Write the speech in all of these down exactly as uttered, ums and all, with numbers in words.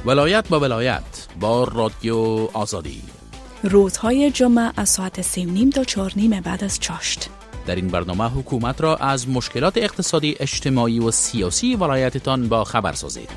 ولایت با ولایت با رادیو آزادی، روزهای جمعه از ساعت سه و نیم تا چهار نیم بعد از چاشت. در این برنامه حکومت را از مشکلات اقتصادی، اجتماعی و سیاسی ولایتتان با خبر سازید.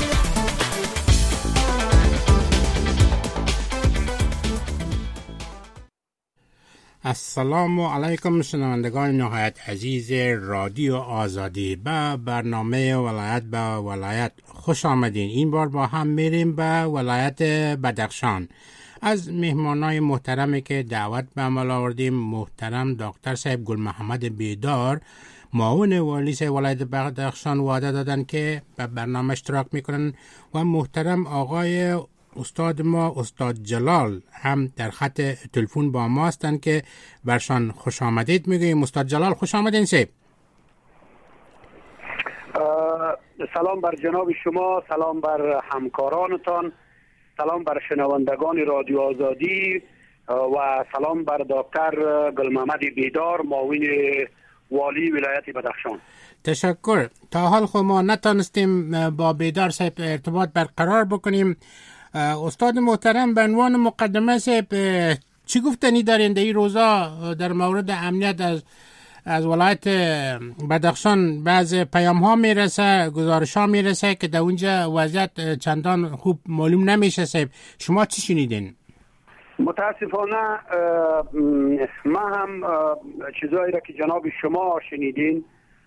السلام علیکم شنوندگان نهایت عزیز رادیو آزادی. به برنامه ولایت به ولایت خوش آمدین. این بار با هم میریم به ولایت بدخشان. از مهمانای محترمی که دعوت به عمل آوردیم، محترم دکتر صاحب گل محمد بیدار، معاون والی ولایت بدخشان، وعده دادن که به برنامه اشتراک میکنن و محترم آقای استاد ما استاد جلال هم در خط تلفن با ما هستند که برشان خوش آمدید میگویم. استاد جلال خوش آمدین. سیب سلام بر جناب شما، سلام بر همکارانتان، سلام بر شنوندگان رادیو آزادی و سلام بر دکتر گل محمد بیدار، معاون والی ولایت بدخشان. تشکر. تا حال خود ما نتانستیم با بیدار صاحب ارتباط برقرار بکنیم. استاد محترم، به عنوان مقدمه صاحب چی گفتنی دارین در این روزا در مورد امنیت؟ از از ولایت بدخشان بعض پیام ها میرسه، گزارش ها میرسه که در اونجا وضعیت چندان خوب معلوم نمیشه. صاحب شما چی شنیدین؟ متاسفانه ما هم چیزایی را که جناب شما شنیدین،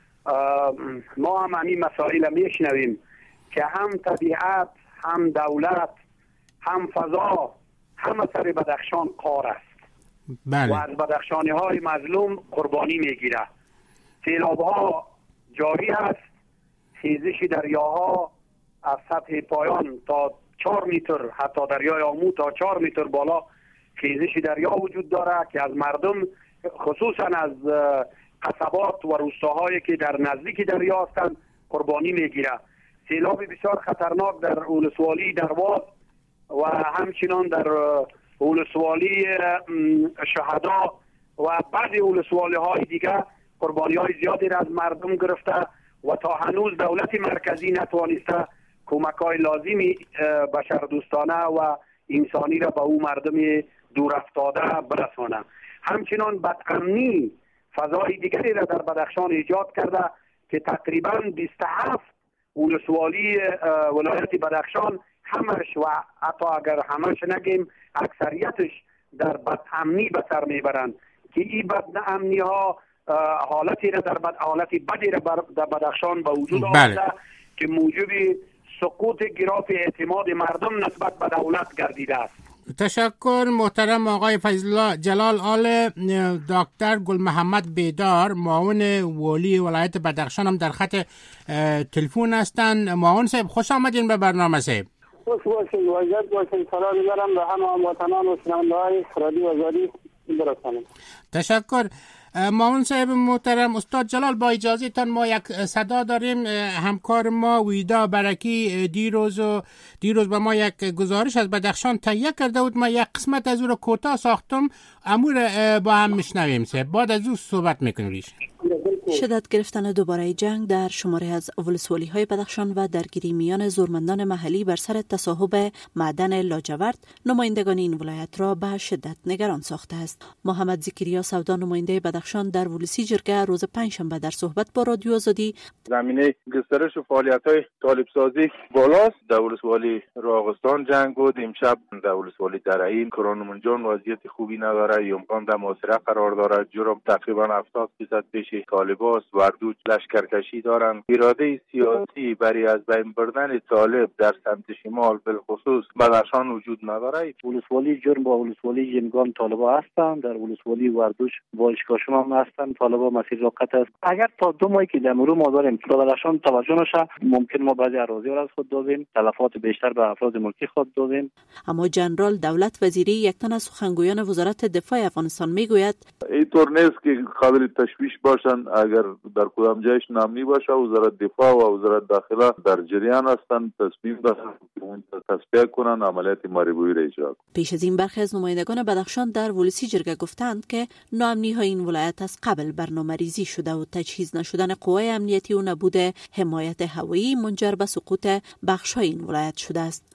ما هم همین مسائل میشنویم که هم طبیعت، هم دولت، هم فضا، هم سر بدخشان قار است. بله. و از بدخشانی های مظلوم قربانی میگیره. سیلاب ها جاری است، خیزش دریاها از سطح پایان تا چهار متر، حتی دریای آمو تا چهار متر بالا خیزش دریا وجود داره که از مردم، خصوصا از قصبات و روستاهایی که در نزدیک دریا هستند، قربانی میگیره. سیلاب بسیار خطرناک در ولسوالی درواز و همچنان در ولسوالی شهدا و بعضی ولسوالی های دیگه قربانی های زیادی را از مردم گرفته و تا هنوز دولت مرکزی نتوانسته کمک های لازمی بشردوستانه و انسانی را به او مردم دور افتاده برسانه. همچنان بدامنی فضای دیگری را در بدخشان ایجاد کرده که تقریبا بیست و هفت ولسوالی ولایت بدخشان همش و حتی اگر همش نگیم اکثریتش در بدامنی به سر میبرند که این بدامنی ها حالتی را در بد حالتی بدی را در بدخشان به وجود آورده که موجب سقوط گراف اعتماد مردم نسبت به دولت گردیده است. تشکر محترم آقای فضل جلال آل. دکتر گل محمد بیدار، معاون والی ولایت بدخشان، هم در خط تلفن هستند. معاون صاحب خوش آمدین به برنامه. صاحب خوش باشید، واجد باشید. سلام می‌برم به همه هموطنان و شنونده‌های رادیو آزادی برسانم. تشکر. معاون صاحب محترم، استاد جلال با اجازه تان ما یک صدا داریم. همکار ما ویدا برکی دیروز و دیروز به ما یک گزارش از بدخشان تهیه کرده بود. ما یک قسمت از او رو کوتاه ساختم، امور با هم میشنویم. صاحب بعد از او صحبت میکنیم. شدت گرفتن دوباره جنگ در شماره از ولسوالی های بدخشان و درگیری میان زورمندان محلی بر سر تصاحب معدن لاجورد نمایندگان این ولایت را به شدت نگران ساخته است. محمد زکریا سودا، نماینده بدخشان در ولسی جرگه، روز پنجشنبه در صحبت با رادیو آزادی زمینه گسترش فعالیت‌های طالب‌سازی بالاست. در ولسوالی راغستان جنگ بود، امشب در ولسوالی درعین کرانمونجان وضعیت خوبی نداره، یمقان در محاصره قرار داره. جرم تقریبا هفتاد درصد پیش طالباست. وردوج لشکرکشی دارن. اراده سیاسی برای از بین بردن طالب در سمت شمال بالخصوص بدخشان وجود نداره. ولسوالی جرم با ولسوالی یمگان طالبا هستن، در ولسوالی وردوج با اشکاشون هم هستن. طالبا مسیر را قطع است. اگر تا دو ماهی که در مرو ما داریم بدخشان توجه نشه، ممکن ما بعضی اراضی را از خود دادیم، تلفات بیشتر به افراد ملکی خود دادیم. اما جنرال دولت وزیری، یک تن از سخنگویان وزارت دفاع افغانستان، میگوید اینطور نیست که قابل تشویش باشن. اگر در کدام جایش نامنی باشه، وزارت دفاع و وزارت داخله در جریان هستند، تصمیم دارن اون تصفیه کنن، عملیات ماریبویی را اجرا کنن. پیش از این برخی از نمایندگان بدخشان در ولسی جرگه گفتند که ناامنی های این ولایت از قبل برنامه‌ریزی شده و تجهیز نشدن قوای امنیتی و نبود حمایت هوایی منجر به سقوط بخش‌های این ولایت شده است.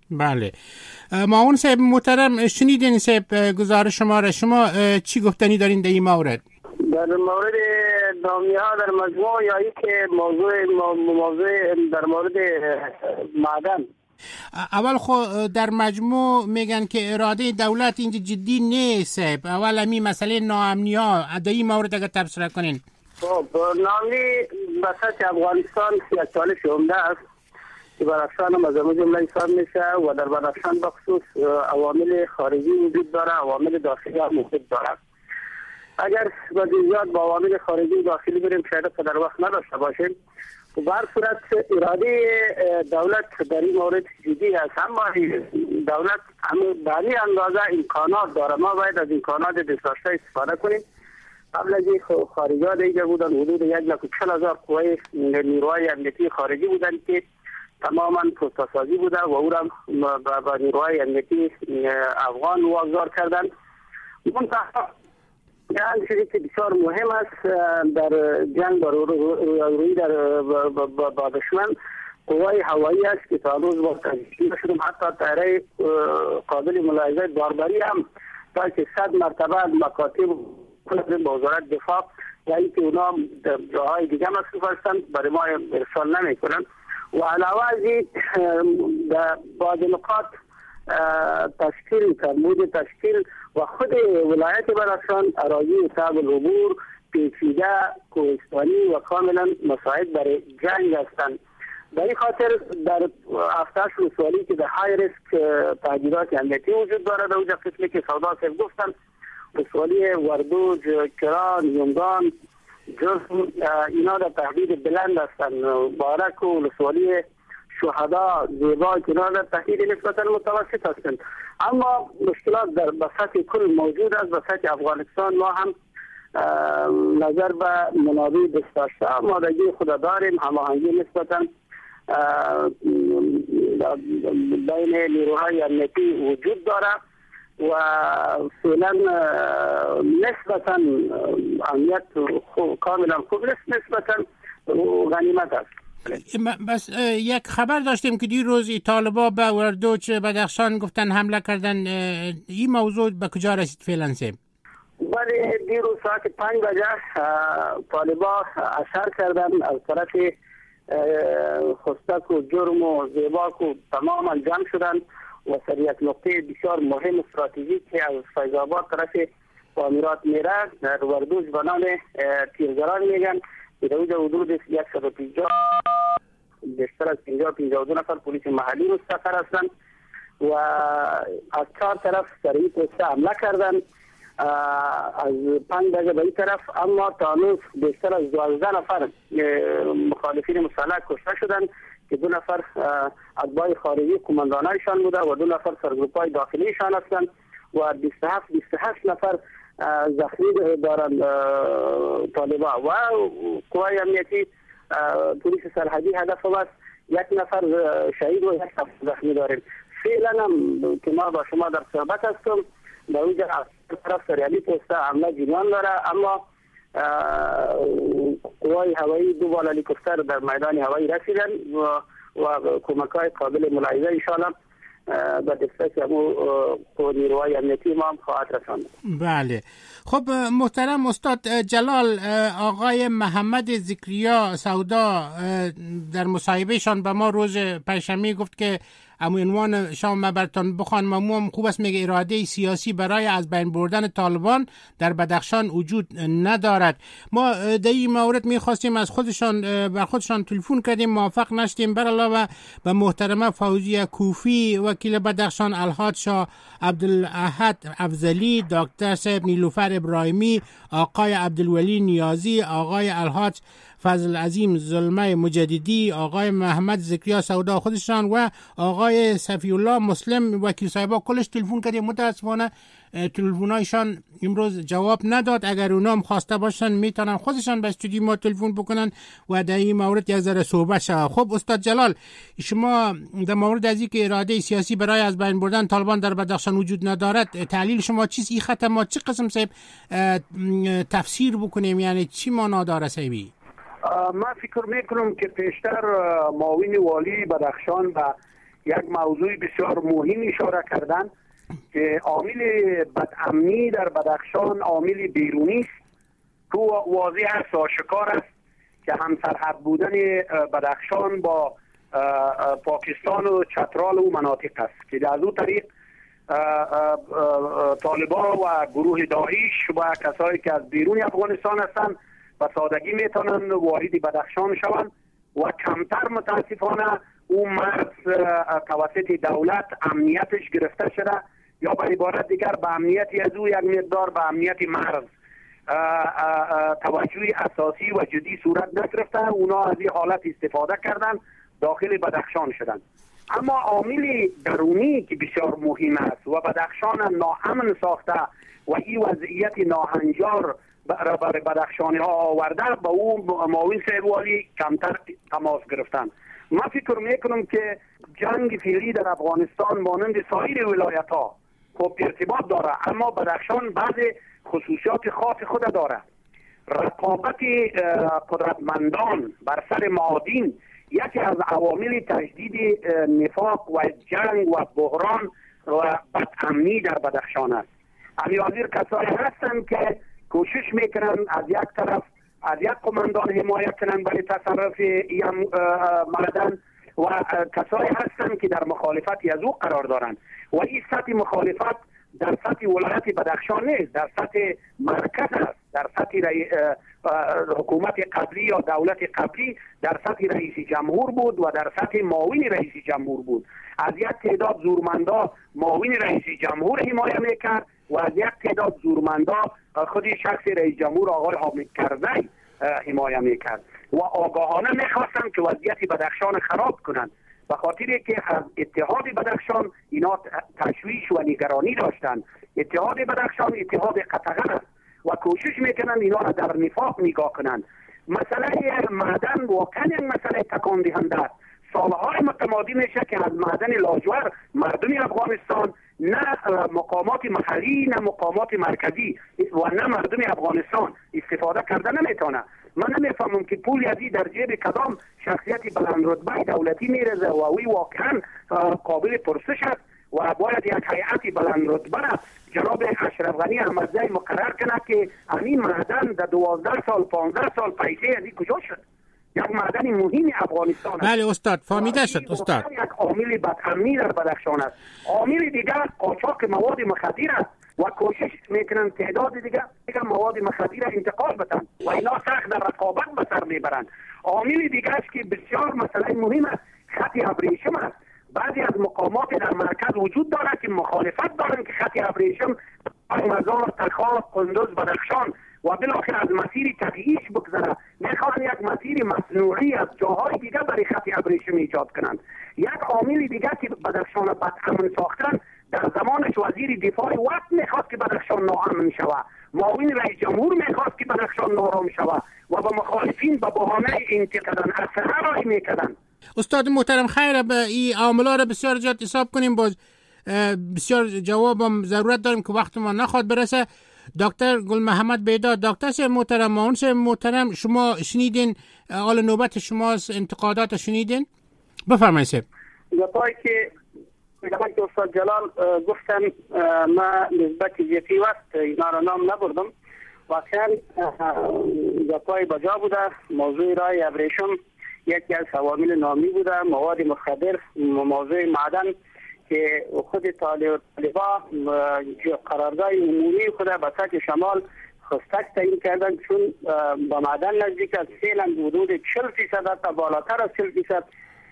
بله معاون صاحب محترم، شنیدین صاحب گزارش شما را، شما چی گفتنی دارین در این مورد؟ در مورد دامی ها در مجموع یا ای که موضوع موضوع در مورد معدن؟ اول خو در مجموع میگن که اراده دولت اینجا جدی نیست. اول همی مسئله ناامنی ها در این مورد اگر تبصره کنین. خب ناامنی بسیط افغانستان یک چالش عمده است که بدخشان هم از همه جمله حساب میشه و در بدخشان بخصوص عوامل خارجی وجود داره، عوامل داخلی هم وجود داره. اگر با زیاد با عوامل خارجی و داخلی بریم شاید در وقت نداشته باشیم. و هر صورت اراده دولت در این مورد جدی است، اما دولت همه بانی اندازه امکانات داره. ما باید از امکانات دستاشته استفاده کنیم. قبل از این خارجی ها دیگه بودن حدود یک لک و چل هزار قوه نیروهای امنیتی خارجی بودن که تماما پستاسازی بوده و او را با نیروهای امنیتی افغان واگذار کردن. منتها یک چیزی که بسیار مهم است در جنگ با رویارویی در با دشمن قوای هوایی است که تا روز با تجهیز شدیم. حتی طیاره قابل ملاحظه باربری هم تا که صد مرتبه مکاتب با وزارت دفاع و اینکه اونا جاهای دیگه مصروف هستند برای ما ارسال نمی کنند. و علاوه از این بعض نقاط تشکیل ترمود تشکیل و خود ولایت بدخشان اراضی صعب العبور، پیچیده، کوهستانی و کاملا مساعد برای جنگ هستند. در این خاطر در افتاش رسوالی که در های ریسک تهدیدات امنیتی وجود داره، در اونجا قسمی که سودا صاحب گفتن، رسوالی وردوج، کران، یونگان، جرم، اینا در تهدید بلند هستند. بارک و رسوالی شهدا، زیبا که اینا در تهدید نسبتا متوسط هستند. اما مشکلات در بساط کل موجود است. بساط افغانستان ما هم نظر به منابع دستاشته آمادگی خود داریم. هماهنگی نسبتا بین نیروهای امنیتی وجود داره و فعلا نسبتا امنیت کاملا خوب نیست، نسبتا غنیمت است. بس یک خبر داشتیم که دیروز طالبا به وردوچ بدخشان گفتن حمله کردن. این موضوع به کجا رسید فعلا سه؟ بله دیروز ساعت پنج بجه طالبا اثر کردن از طرف خستک و جرم و زیباک و تماما جمع شدن و سر یک نقطه بسیار مهم استراتژیک که از فیض آباد طرف تعمیرات میره در وردوچ به نام تیرگران میگن که در اونجا حدود صد و پنجاه بیشتر از پنجاه پنجاه و دو نفر پلیس محلی مستقر هستند و از چهار طرف سر این پسته حمله کردن از پنج بجه به این طرف. اما تا هنوز بیشتر از دوازده نفر مخالفین مسلح کشته شدن که دو نفر اتباع خارجی قماندانایشان بوده و دو نفر سرگروپای داخلیشان هستند و بیست و هفت بیست و هشت نفر زخمی دارند طالبا و قوای امنیتی پلیس سرحدی هدف است. یک نفر شهید و یک نفر زخمی داریم. فعلا هم که ما با شما در صحبت هستم در اونجا از طرف سریالی پسته حمله جریان داره، اما قوای هوایی دو بال هلیکوپتر در میدان هوایی رسیدن و, و کمک‌های قابل ملاحظه انشاءالله به دسترس همون نیروهای امنیتی ما هم خواهد رساند. بله خب محترم استاد جلال، آقای محمد ذکریا سودا در مصاحبهشان به ما روز پنجشنبه گفت که اما عنوان شما براتون بخوان ممنون خوب است، میگه اراده سیاسی برای از بین بردن طالبان در بدخشان وجود ندارد. ما در این مورد میخواستیم از خودشان بر خودشان تلفن کردیم، موافق نشدیم. بر علاوه به محترمه فوزیه کوفی وکیل بدخشان، الحاج شاه عبدالاحد افضلی، دکتر صاحب نیلوفر ابراهیمی، آقای عبدالولی نیازی، آقای الحاج فضل عظیم ظلمه مجددی، آقای محمد ذکریا سودا خودشان و آقای صفی الله مسلم وکیل صاحبا کلش تلفن کردیم. متاسفانه تلفنایشان امروز جواب نداد. اگر اونا هم خواسته باشن میتونن خودشان به استودیو ما تلفن بکنن و در این مورد یک ذره صحبت شود. خب استاد جلال، شما در مورد از اینکه اراده سیاسی برای از بین بردن طالبان در بدخشان وجود ندارد، تحلیل شما چیست؟ این خط ما چه قسم صاحب تفسیر بکنیم، یعنی چی معنا داره صاحبی؟ من فکر میکنم که پیشتر معاون والی بدخشان به یک موضوع بسیار مهم اشاره کردن که عامل بدامنی در بدخشان عامل بیرونی است که واضح است و آشکار است که همسرحد بودن بدخشان با پاکستان و چترال و مناطق است که از اون طریق طالبان و گروه داعش و کسایی که از بیرون افغانستان هستند و سادگی میتونن وارد بدخشان شوند و کمتر متاسفانه اون مرز توسط دولت امنیتش گرفته شده یا به عبارت دیگر به امنیتی از او یک مقدار به امنیت مرز توجه اساسی و جدی صورت نگرفته. اونا از این حالت استفاده کردن داخل بدخشان شدن. اما عامل درونی که بسیار مهم است و بدخشان ناامن ساخته و این وضعیت ناهنجار برای بدخشانی ها آورده با او معاون صاحب والی کمتر تماس گرفتن. من فکر میکنم که جنگ فعلی در افغانستان مانند سایر ولایت ها خب ارتباط داره، اما بدخشان بعض خصوصیات خاص خود داره. رقابت قدرتمندان بر سر معادن یکی از عوامل تجدید نفاق و جنگ و بحران و بدامنی در بدخشان است. امیازیر کسایی هستند که کوشش میکنن از یک طرف از یک قماندان حمایت کنن برای تصرف این معدن و کسایی هستند که در مخالفت از او قرار دارند و این سطح مخالفت در سطح ولایت بدخشان نیست، در سطح مرکز است، در سطح حکومت قبلی یا دولت قبلی در سطح رئیس جمهور بود و در سطح معاون رئیس جمهور بود. از یک تعداد زورمندا معاون رئیس جمهور حمایت میکرد و از یک تعداد زورمندا خود شخص رئیس جمهور آقای حامد کرزی حمایت میکرد و آگاهانه میخواستن که وضعیت بدخشان خراب کنند. به خاطر که از اتحاد بدخشان اینا تشویش و نگرانی داشتند. اتحاد بدخشان اتحاد قطغن است و کوشش میکنند اینا را در نفاق نگاه کنند. مسئله معدن واقعا یک مسئله تکان دهنده است. سالهای متمادی میشه که از معدن لاجور مردم افغانستان نه مقامات محلی نه مقامات مرکزی و نه مردم افغانستان استفاده کرده نمیتونه. من نمیفهمم که پول یزی در جیب کدام شخصیت بلند رتبه دولتی میرزه و اوی واقعا قابل پرسش است و باید یک هیئت بلند رتبه جناب اشرف غنی احمدزی مقرر کنه که همین معدن در دوازده سال پانزده سال پیسه از این کجا شد. یک معدن مهم افغانستان است. بله استاد فهمیده شد استاد. یک عامل بدامنی در بدخشان است. عامل دیگر قاچاق مواد مخدر است و کوشش میکنن تعداد دیگر دیگر مواد مخدر انتقال بدن و اینا سخت در رقابت به سر میبرند. عامل دیگر است که بسیار مسئله مهم است، خط ابریشم است. بعضی از مقامات در مرکز وجود دارد که مخالفت دارند که خط ابریشم از مزار تخار قندوز بدخشان و بالاخره از مسیر طبیعیش بگذره. میخوان یک مسیر مصنوعی از جاهای دیگر برای خط ابریشم ایجاد کنند. یک عامل دیگر که بدخشان بدامن ساختن در زمانش وزیر دفاع وقت میخواست که بدخشان ناامن شود، معاون رئیس جمهور میخواست که بدخشان نارام شود و به مخالفین به بهانه انتقادن اسلحه رای میکردن. استاد محترم خیر به این عاملا را بسیار جد حساب کنیم، باز بسیار جوابم ضرورت داریم که وقت ما نخواد برسه. دکتر گل محمد بیداد، دکتر صاحب محترم، معاون صاحب محترم، شما شنیدین حال نوبت شماست، انتقادات شنیدین؟ بفرمایید صاحب. گپایی که میگم که استاد جلال گفتن ما نسبت جدی وقت اینا را نام نبردم. واقعا گپای بجا بوده. موضوع رای ابریشم یکی از عوامل نامی بوده، مواد مخدر، موضوع معدن که خود طالبا قرارداد عمومی خود به سطح شمال خستک تعیین کردن، چون با معدن نزدیک از فعلا حدود چهل فیصد تا بالاتر از چهل فیصد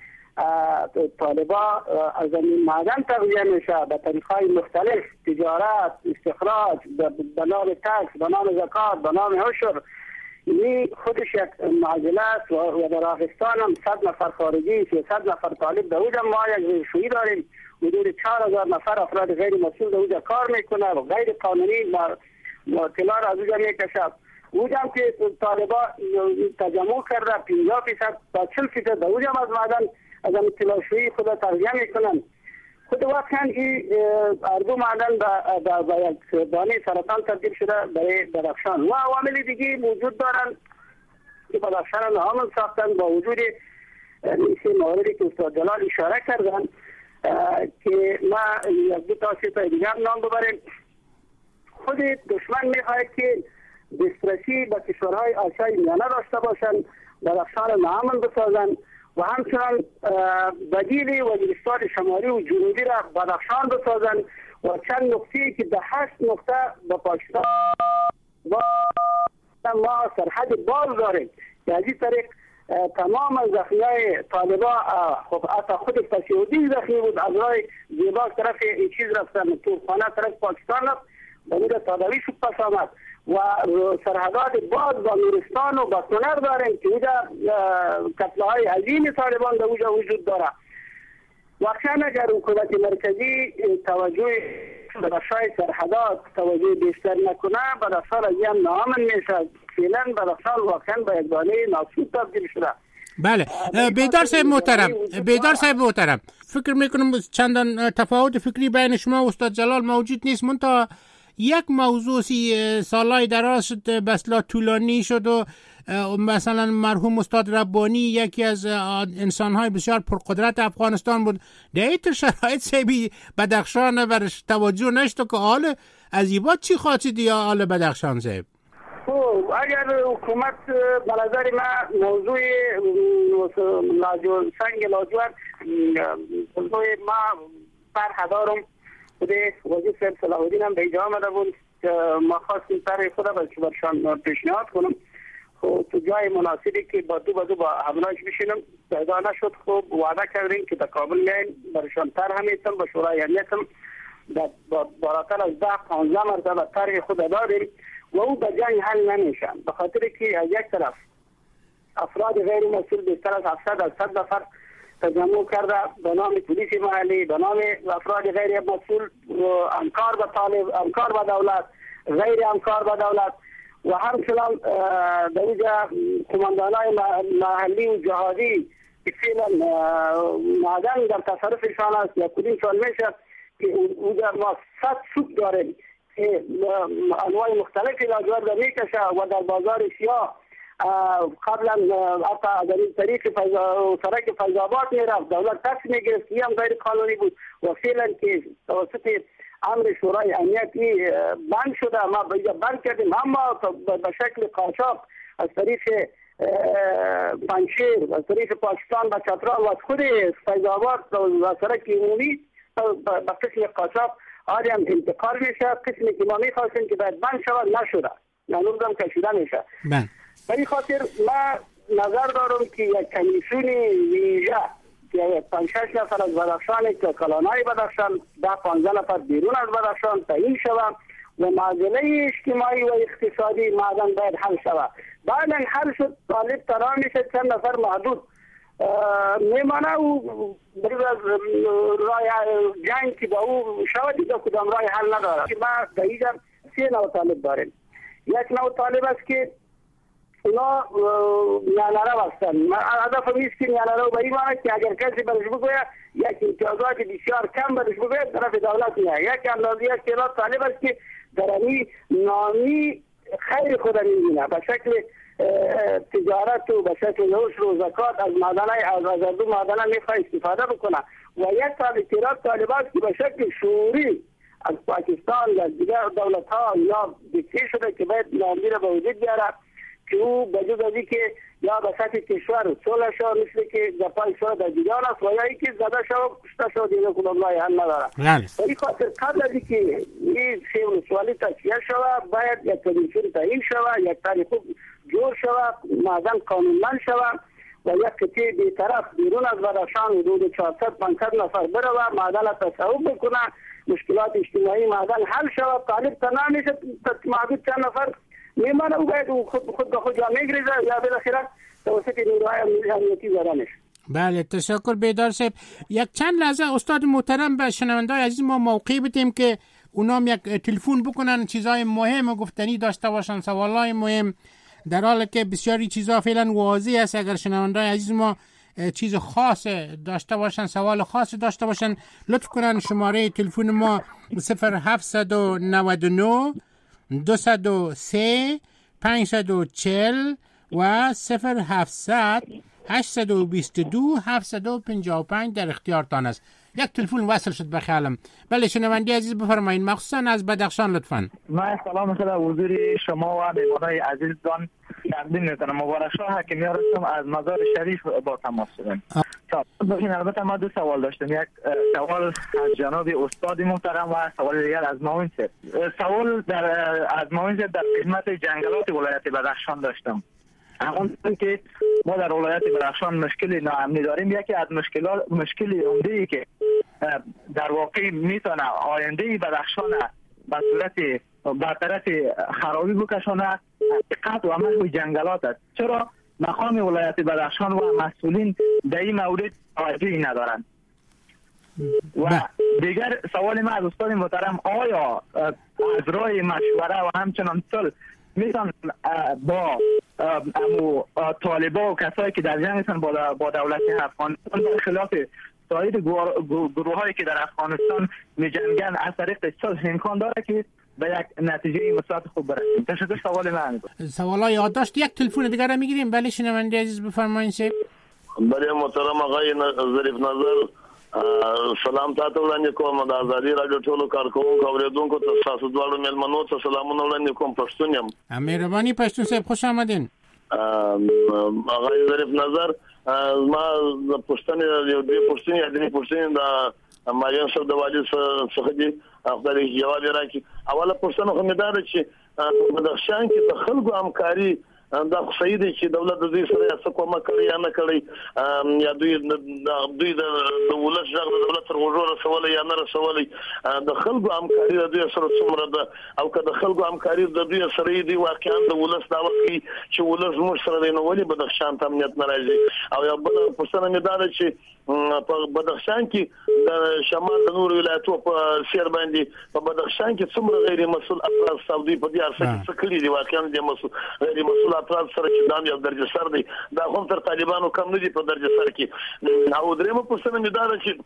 طالبا از این معدن تغذیه میشه به طریقهای مختلف، تجارت، استخراج، به نام تکس، به نام زکات، به نام عشر. این خودش یک معضله است و در افغانستان هم صد نفر خارجی، صد نفر طالب در اونجا ما یک زیرشویی داریم، حدود چهار هزار نفر افراد غیر مسئول در اونجا کار میکنه و غیر قانونی اطلاع را از اونجا میکشه. اونجا هم که طالبا تجمع کرده پنجاه فیصد تا چهل فیصد در اونجا از معدن از اطلاع شویی خود تغذیه میکنن. خود واقعا این اردو معدن به یک دانه سرطان تبدیل شده برای بدخشان و عوامل دیگه موجود دارن که بدخشان ناامن ساختن. با وجود این موردی که استاد جلال اشاره کردن، که ما یک دو تا سه تا دیگر نام ببریم. خود دشمن میخواهد که دسترسی به کشورهای آسیای میانه داشته باشند، بدخشان ناامن بسازند و همچنان بدیل وزیرستان شمالی و جنوبی را بدخشان بسازند و چند نقطه‌ای که ده هشت نقطه به پاکستان و ما سرحد باز داریم که از این طریق تمام زخمیای طالبا، خب حتی خود فسیودین زخمی بود، از راه زیبا طرف این چیز رفتن، توپخانه طرف پاکستان رفت و میره تاداوی شد پس آمد و سرحدات باز با نورستان و با کنر داریم که اینجا کتله‌های عظیم طالبان در اونجا وجود داره. واقعا اگر حکومت مرکزی توجه به بخشای سرحدات توجه بیشتر نکنه، بدخشان از هم ناامن میشه. فعلا بدخشان واقعا به یک دانه ناسود تبدیل شده. بله، بیدار صاحب محترم، بیدار صاحب محترم، فکر میکنم چندان تفاوت فکری بین شما و استاد جلال موجود نیست، منتها یک موضوع سی سالهای دراز شد، بسلا طولانی شد و مثلا مرحوم استاد ربانی یکی از انسانهای بسیار پرقدرت افغانستان بود، در این شرایط سیبی بدخشان برش توجه نشد که حال از این بعد چی خواستید یا حال بدخشان سیب؟ خب اگر حکومت به نظر ما موضوع لاجور سنگ لاجور موضوع ما پر دارم بوده، وزیر صاحب صلاح الدین هم به اینجا آمده بود که ما خواستیم سر خود برشان پیشنهاد کنم. خب تو جای مناسبی که با دو با دو با همراهش بشینم پیدا نشد. خب وعده کردیم که در کابل میایم برشان تر همیتم با شورای امنیتم بالاتر از ده پانزده مرتبه طرح خود دادیم و او به جنگ حل نمیشن، به خاطر که از یک طرف افراد غیر مسئول بیشتر از هفتصد از صد نفر تجمع کرده به نام پلیس محلی، به نام افراد غیر مسئول، انکار به طالب، انکار به دولت، غیر انکار به دولت و همچنان در اینجا کماندانای محلی و جهادی که فعلا معدن در تصرفشان است یا کدیم سال میشه که اونجا ما صد سوق داریم که انواع مختلفی لاجورد میکشه و در بازار سیاه قبلا حتی در این طریق سرک فیض‌آباد میرفت، دولت تکس میگرفت، این هم غیر قانونی بود و فعلا که توسط امر شورای امنیتی بند شده، ما بند کردیم، اما به شکل قاچاق از طریق پنجشیر، از طریق پاکستان به چترال و از خود فیض‌آباد و سرک عمومی به قسم قاچاق آدم انتقال میشه. قسمی که ما میخواستیم که باید بند شود نشده، نانوز هم کشیده میشه. به این خاطر ما نظر دارم که یک کمیسیون ویژه که پنج شش نفر از بدخشان که کلانای بدخشان ده پانزده نفر بیرون از بدخشان تعیین شود و معضله اجتماعی و اقتصادی معدن باید حل شود. بعد حل شد طالب تنها میشه چند نفر محدود میمانه و بریز از رای جنگ که با او شود دیگه کدام رای حل نداره. ما در اینجا سه نوع طالب داریم. یک نوع طالب است که اونا میانره هستن. هدف نیست که میانره به این معنی که اگر کسی برش بگوید یک امتیازات بسیار کم برش بگوید طرف دولت میاد. یک اندازی است که اونا طالب است که در امی نامی خیر خود میبینه به شکل تجارت و به شکل عشر و زکات از معدنهای از از دو معدنها میخواه استفاده بکنه و یک تعداد طالب است که به شکل شعوری از پاکستان یا دیگر دولت ها یا دیکته شده که باید نامی را به وجود بیاره که او بجز از که یا به سطح کشور صلح شد مثل که جپای شد در دیگر است و یا ای که زده شد کشته شد دیگه کدام رای حل نداره. ولی خاطر قبل از که این سیول سوالی تصفیه شود باید یک کمیسیون تعیین شود، یک طریق جور شود، معدن قانونمند شود و یک قطعه بیطرف بیرون از بدخشان حدود چهارصد پانصد نفر بره و معدن را تصوب بکنه، مشکلات اجتماعی معدن حل شود. طالب تنها میشه محدود چند نفر میمانه او باید خود خود به خود جا میگریزه یا بالاخره توسط نیروهای امنیتی زده میشه. بله تشکر بیدار صاحب. یک چند لحظه استاد محترم به شنونده‌های عزیز ما موقع بدیم که اونام یک تلفن بکنن، چیزای مهم گفتنی داشته باشن، سوالای مهم، در حالی که بسیاری چیزا فعلا واضح است. اگر شنونده‌های عزیز ما چیز خاص داشته باشن، سوال خاص داشته باشن، لطف کنن شماره تلفن ما صفر هفت نه نه دو صفر سه پنج چهار صفر و صفر هفتصد هشتصد و بیست و دو هفتصد و پنجاه و پنج در اختیارتان است. یک تلفن وصل شد به خیالم. بله شنونده عزیز بفرمایید، مخصوصا از بدخشان لطفاً. من سلام خدا حضور شما و مهمانای عزیزتان تقدیم میکنم. مبارک شاه حکیمیان هستم از مزار شریف با تماس شدم. ببین البته ما دو سوال داشتم، یک سوال از جناب استاد محترم و سوال دیگر از معاون صاحب. سوال در از معاون صاحب در خدمت جنگلات ولایت بدخشان داشتم. همون که ما در ولایت بدخشان مشکل ناامنی داریم. یکی از مشکلات مشکلی عمده‌ای که در واقع میتونه آینده بدخشان به صورت برطرف خرابی بکشانه قطع و محو جنگلات است. چرا مقام ولایت بدخشان و مسئولین در این مورد توجهی ندارند؟ و دیگر سوال من از استاد محترم، آیا از راه مشوره و همچنان صلح میتون با امو طالبا و کسایی که در جنگ هستند با با دولت افغانستان به خلاف سایر گروه هایی که در افغانستان می جنگن از طریق صلح امکان داره که به یک نتیجه مثبت خوب برسیم؟ تشکر. سوال من بود. سوالا یادداشت. یک تلفن دیگه را میگیریم. بله شنونده عزیز بفرمایید. سه بله محترم آقای ظریف نظر، سلام تاسو وړاندې کوم. د ازادي رادیو ټولو کارکونکو اوریدونکو ته تاسو دواړو مېلمنو ته سلامونه وړاندې کوم. پښتون یم. مهرباني پښتون صاحب خوش آمدین. آقای ظریف نظر، ما د پښتنې یو دې پښتنې د پښتنې د ماریان صاحب د والي څخه دي خپل جواب راکړي. اوله پښتنه خو مې دا ده چې په بدخشان کې د خلکو همکاري دا صحیح دی چې دولت د دې سره څه کومه کړی یا نه کړی، یا دوی دوی د ولس ځای د دولت تر وژو رسولې یا نه رسولې. د خلکو همکاري د دوی سره څومره ده، او که د خلکو همکاري د دوی سره دی واقعا د ولس دا وکړي چې ولس موږ سره دی، نو ولې بدخشان ته امنیت نه راځي؟ او یو بل پوښتنه مې دا ده چې په بدخشان کې د شمال د نور ولایتونو په سیر باندې په بدخشان کې څومره غیر مسؤل افراد سعودي په دې ارسه کې څه کړي دي؟ واقعا د مسؤل غیر مسؤل افراد سره چې دام یو درجه سر دی، دا هم تر طالبانو کم نه دي په درجه سر کې. او درېمه پوښتنه مې دا ده چې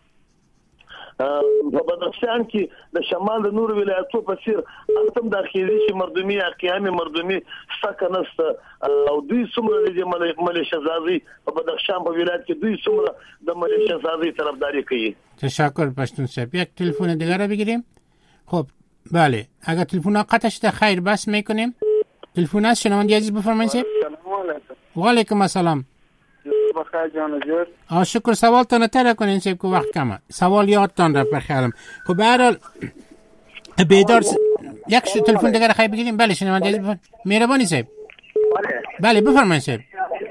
په بدخشان کې د شمال د نور ولایتونو په څیر البته داخلي چې مردمي یا قیامي مردمي څخه نشته، او دوی څومره د ملیشه سازي په بدخشان په ولایت کې دوی څومره د ملیشه سازي طرفداري کوي؟ تشکر پشتون صاحب. یک تلفن دیگه را بگیریم. خب بله، اگر تلفن ها قطع شده خیر بس میکنیم. تلفن هست شنونده عزیز بفرمایید. سلام علیکم. و علیکم السلام. بخیر جان جور. آ شکر. سوال تان تر کنین سیب که وقت کمه. سوال یادتان رفت بخیالم. خب به هر حال بیدار س... یک تلفن دیگه را خیر بگیریم. بله شنونده عزیز بفرمایید. مهربانی صاحب. بله بفرمایید صاحب.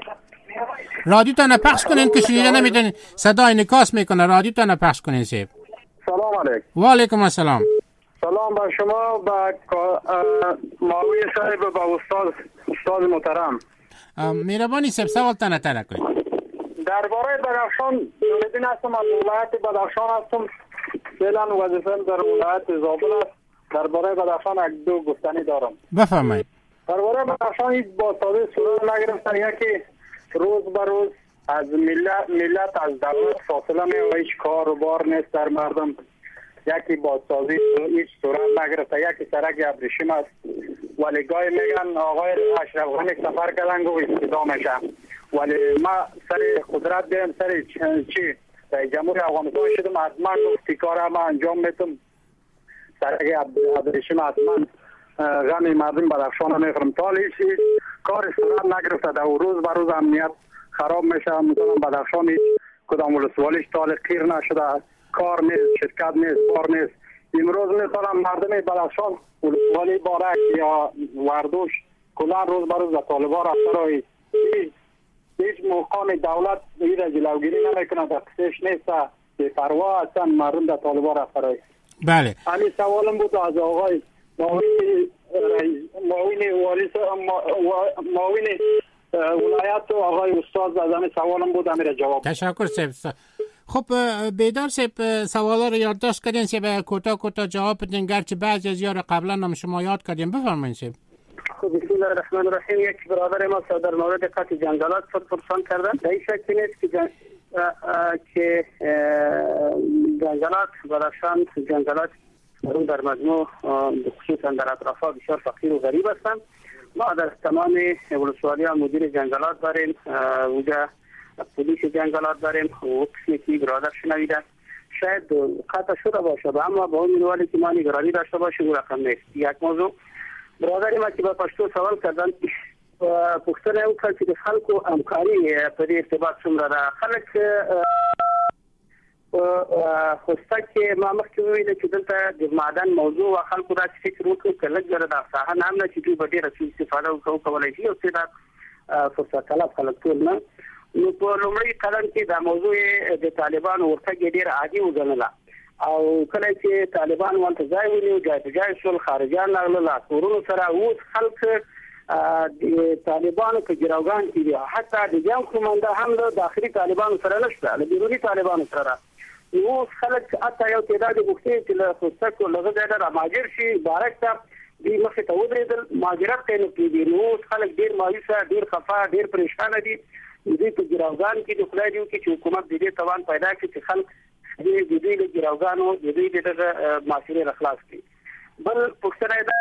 رادیو تان پخش کنین که شنیده نمیتونین، صدا انعکاس میکنه. رادیو تان پخش کنین صاحب. سلام علیکم. و علیکم السلام. سلام بر شما، با معاون صاحب، با استاد استاد محترم. مهربانی صاحب سوال تان تر کنید. درباره بدخشان نوردین هستم، از ولایت بدخشان هستم. فعلا وظیفه‌ام در ولایت زابل است. درباره بدخشان یک دو گفتنی دارم. بفرمایید. درباره بدخشان هیچ با سازی صورت نگرفتن. یکی روز به روز از ملت ملت از دولت فاصله می‌یابه، هیچ کار و بار نیست در مردم. یکی با سازی هیچ صورت نگرفته. یکی سرک ابریشم است، ولی گاهی میگن آقای اشرف غنی سفر کردن و استفاده میشه، ولی ما سر قدرت دیم سر چی جمهوری افغانستان شدم، حتما گفتی کار ما انجام میتم. سرک ابریشم حتما غم مردم بدخشان میخورم. تا هیچ کار صورت نگرفته. در روز به روز امنیت خراب میشه. مثلا بدخشان هیچ کدام ولسوالیش تال خیر نشده، کار نیست، شرکت نیست، بار نیست. امروز مثلا مردم بدخشان ولسوالی بارک یا وردوش کلا روز به روز طالبان رفته رای هیچ مقام دولت این را جلوگیری نمیکنه، در قصهش نیست، به پروا هستن مردم در طالبان رفته رای. بله. همین سوالم بود از آقای معاون معاون والی معاون ولایت و آقای استاد زدن سوالم بود، همین جواب. تشکر صاحب. خب بیدار صاحب سوالا رو یادداشت کردین صاحب، کوتاه کوتاه جواب بدین، گرچه بعضی از یارو قبلا هم شما یاد کردین. بفرمایید صاحب. خب بسم الله الرحمن الرحیم. یک برادر ما در مورد قطع جنگلات خود پرسان کردن. در این شکل نیست که جن... که جنگلات بدخشان جنگلات در مجموع خصوصا در اطرافها بسیار فقیر و غریب هستند. ما در تمام ولسوالی ها مدیر جنگلات داریم، اونجا پلیس جنگلات داریم و قسمی که برادر شنویده شاید قطع شده باشد، اما با اون منوالی که ما نگرانی داشته باشیم اون رقم نیست. یک موضوع برادری ما که با پشتو سوال کردن پوښتنه وکړه چې د خلکو همکاري په دې ارتباط څومره ده. خلک خوسته کې ما مخکې وویل چې دلته د معدن موضوع او خلکو دا فکر وکړي چې لږ ګره د ساحه نه نه چې دوی به ډېره څه استفاده وکړو کولی شي او چې دا فرصت طلب خلک ټول نه. نو په لومړي قدم کې دا موضوع د طالبانو ورته ډېره عادي وګڼله او کله چې طالبان ورته ځای ونیو ځای په ځای شول، خارجیان راغلل کورونو سره. اوس خلک د طالبانو په ګروګان کې دي، حتی د جنګ قومنده هم د داخلي طالبانو سره نشته، د بیروني طالبانو سره. اوس خلک حتی یو تعداد غوښتي چې له خوسته لږ ځای نه مهاجر شي بارک ته دوی مخې ته ودرېدل، مهاجرت ته نه کېدي. نو اوس خلک ډېر مایوسه، ډېر خفه، ډېر پریشانه دي. دوی په ګروګان کې د خدای دې وکړي چې حکومت د دې توان پیدا کړي چې خلک د دوی له ګروګانو د دوی دغه معاشرې را خلاص کړي. بل پوښتنه ده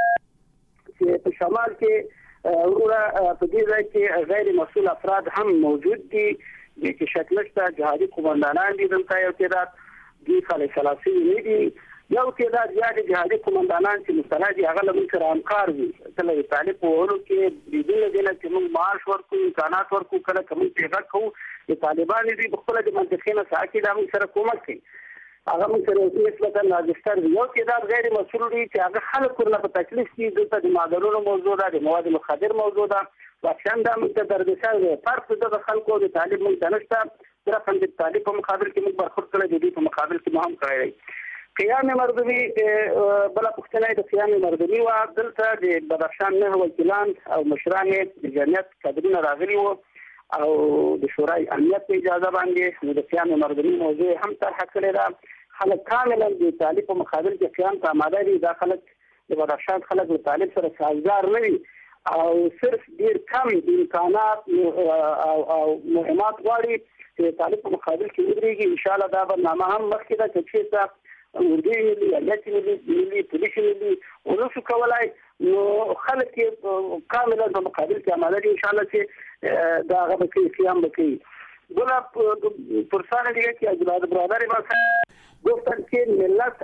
چې په شمال کې وروره په دې ځای کې غیر مسؤل افراد هم موجود دي چې شک نشته جهادي قومندانان دي، دلته یو تعداد دي خلک سلاسي نه دي، یو تعداد زیات جهادي قومندانان چې مستند دي هغه له موږ سره همکار دي. کله د طالب په ورو کې د دې نه چې موږ معاش ورکو، امکانات ورکو، کله کوم پیغام کوو د طالبان دي په خپل د منطقې نه ساکي د موږ سره کومک کوي. هغه موږ سره نسبتا ناجستر دي. یو تعداد غیر مسؤل دي چې هغه خلک ورنه په تکلیف کې دلته د معدنونو موضوع ده، د مواد مخدر موضوع ده، واکشن دا موږ ته دردسر دی. فرق د خلکو د طالب موږ ته نشته، صرف هم د طالب په مقابل کې موږ برخورد کړی دی، په مقابل کې مو هم کړی دی. قیام مردمی بلا پښتنه د قیام مردمی و دلته د بدخشان نه وکیلان او مشران د جمعیت کډرونه راغلي وو او د شورای امنیت په اجازه باندې د قیام مردمی موضوع هم طرح کړی دا. خلک کاملا د طالب په مقابل کې قیام ته آماده دي. دا خلک د بدخشان خلک د طالب سره سازگار نه وي او صرف ډیر کم امکانات او مهمات غواړي چې طالب په مقابل کې ودرېږي. ان شاء الله دا برنامه هم مخکې ده چې څه ورګي ملي یاتي ملي پولیس ملي ونشو کولای نو خلک کاملا په مقابل کې آماده دي. ان شاء الله چې دا هغه به قیام وکړي. بلا پرسان دیگه که از برادر ما گفتن که ملت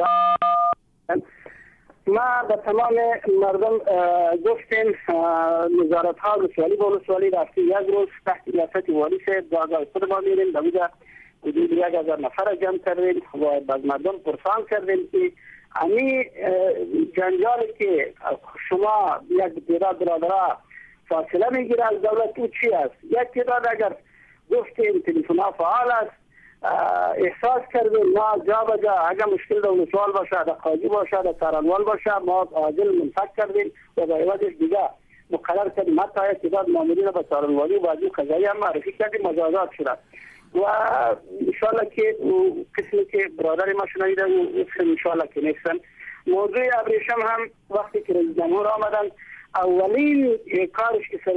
از ما به تمام مردم گفتیم نظارت ها ولسوالی با ولسوالی رفتی یک روز تحت ریاست والی سے جاگاه خود ما میریم دویده حدود یک هزار نفر جمع کردیم و از مردم پرسان کردیم که امی جنجالی که شما یک تعداد برادرها فاصله میگیره از دولت او چی است؟ یک تعداد اگر گفتیم تلفن‌ها فعال است احساس کردیم ما جا به جا اگر مشکل در ولسوال باشه در قاضی باشه در سرانوال باشه ما عاجل منفک کردیم و با عوضش دیگه مقرر کردیم حتی یک تعداد مامورین به سرانوالی و بازی قضایی هم معرفی کردیم مجازات شده و انشاءالله که قسمی که برادر ما شنیده و انشاءالله که نیستن. موضوع ابریشم هم وقتی که رئیس جمهور آمدن اولین کارش که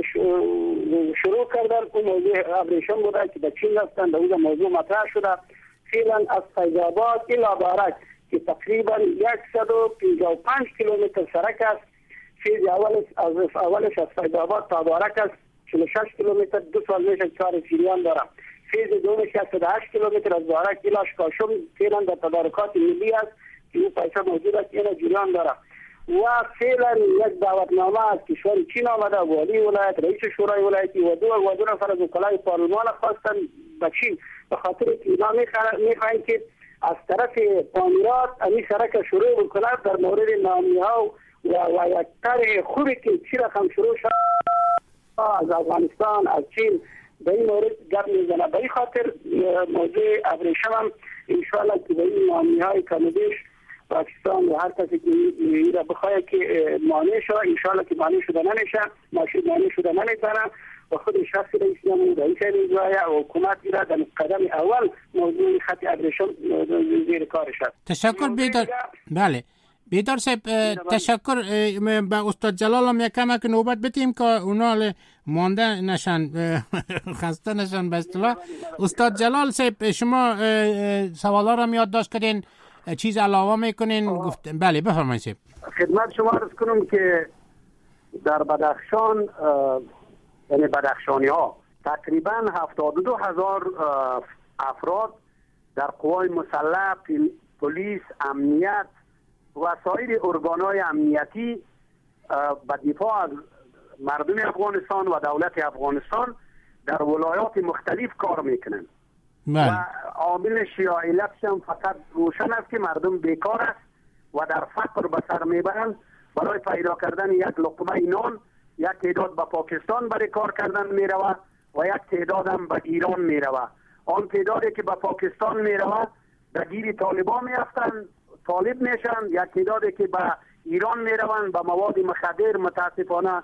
شروع کردن اون موضوع ابریشم بوده که به چین رفتن در اون موضوع مطرح شده. فعلا از فیض‌آباد الی بارک که تقریبا صد و پنجاه و پنج کیلومتر سرک است. فیض اولش از اولش از فیض‌آباد تا بارک است چهل و شش کیلومتر دو سال میشه چهار جریان داره. فیض دومش صد و هشت کیلومتر از بارک الی اشکاشم فعلا در تدارکات ملی است که اون پیسه موجود است این جریان داره. و فعلا یک دعوتنامه از کشور چین آمده والی ولایت رئیس شورای ولایتی و دو و دو نفر از وکلای پارلمان خواستن به چین به خاطر که اینا میخواهند که از طرف تعمیرات امی سرک شروع بکنند در مورد نامی ها و, و یک طرح خوبی که چی رقم شروع شد از افغانستان از چین به این مورد گپ میزنه. به این خاطر موضوع ابریشم هم انشاءالله که به این نامی های کمودیش پاکستان و هر کسی که ایره بخواه که مانع شد انشاءالله که مانع شده نمیشه ماشین مانع شده نمیتونه و خود شخص رئیس جمهور رئیس نظایه و حکومت ایره در قدم اول موضوع خط ابریشم زیر کارش است. تشکر بیدار. بله بیدار صاحب تشکر. به استاد جلال هم یک کمک نوبت بتیم که اونا مانده نشن خسته نشن به اصطلاح. استاد جلال صاحب شما سوالا را یادداشت کردین چیز علاوه میکنین گفتن؟ بله بفرمایید. خدمت شما عرض کنم که در بدخشان یعنی بدخشانی ها تقریبا هفتاد و دو هزار افراد در قوای مسلح، پلیس، امنیت و سایر ارگانهای امنیتی به دفاع از مردم افغانستان و دولت افغانستان در ولایات مختلف کار میکنن. و عامل شیوع علتش هم فقط روشن است که مردم بیکار است و در فقر به سر میبرند. برای پیدا کردن یک لقمه نان یک تعداد به پاکستان برای کار کردن میروه و یک تعداد هم به ایران میروه. آن تعدادی که به پاکستان میروه در گیر طالبان میافتن، طالب میشن. یک تعدادی که به ایران میروند به مواد مخدر متاسفانه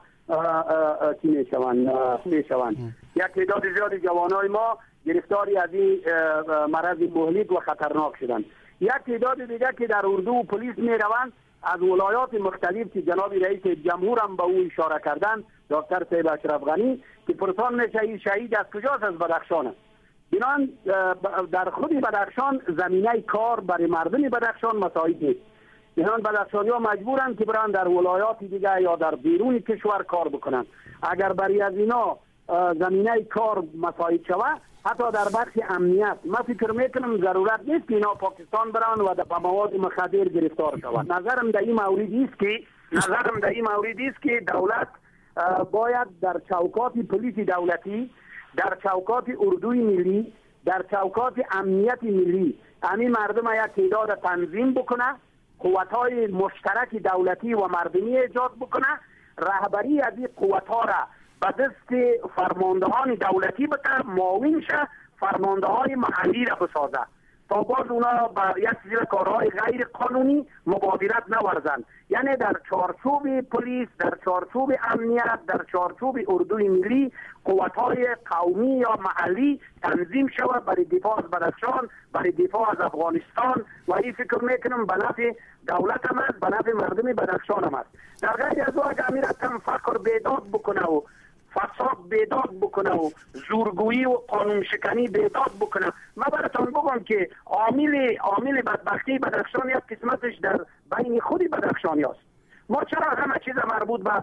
چی میشوند میشوند. یک تعداد زیادی جوانای ما گرفتاری از این مرض مهلک و خطرناک شدند. یک تعداد دیگر که در اردو و پلیس میروند از ولایات مختلف که جناب رئیس جمهور هم به او اشاره کردن، دکتر صاحب اشرف غنی، که پرسان میشه این شهید از کجاست؟ از بدخشان. بنان در خود بدخشان زمینه کار برای مردم بدخشان مساعد نیست. بنان بدخشانی ها مجبورن که برن در ولایات دیگه یا در بیرون کشور کار بکنن. اگر برای از اینا زمینه کار مساعد شود، حتی در بخش امنیت من فکر میکنم ضرورت نیست که اینا پاکستان برن و در مواد مخدر گرفتار شود. نظرم در این موردی است که نظرم در این موردی است که دولت باید در چوکات پلیس دولتی، در چوکات اردوی ملی، در چوکات امنیت ملی همین مردم یک تعداد تنظیم بکنه، قوت‌های مشترک دولتی و مردمی ایجاد بکنه، رهبری از این قوت‌ها را به دست فرماندهان دولتی بده، معاون شه، فرماندهان محلی را بسازه تا باز اونا با یک سری کارهای غیر قانونی مبادرت نورزن. یعنی در چارچوب پلیس، در چارچوب امنیت، در چارچوب اردوی ملی قوت‌های قومی یا محلی تنظیم شود برای دفاع از بدخشان، برای دفاع از افغانستان و این فکر میکنم به نفع دولت هم است، به نفع مردم بدخشان هم است. در غیر از او اگر میرفتم فقر بیداد بکنه و فساد بیداد بکنه و زورگویی و قانون شکنی بیداد بکنه، من براتون بگم که عامل عامل بدبختی بدخشان یک قسمتش در بین خود بدخشانی است. ما چرا همه چیز مربوط به